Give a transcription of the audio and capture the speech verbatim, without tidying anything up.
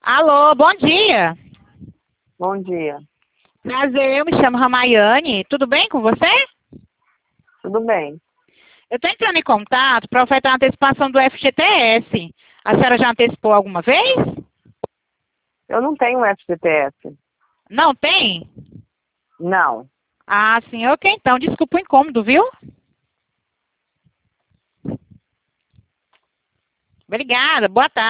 Alô, bom dia. Bom dia. Prazer, eu me chamo Ramayane. Tudo bem com você? Tudo bem. Eu estou entrando em contato para ofertar uma antecipação do F G T S. A senhora já antecipou alguma vez? Eu não tenho F G T S. Não tem? Não. Ah, sim, ok então. Desculpa o incômodo, viu? Obrigada, boa tarde.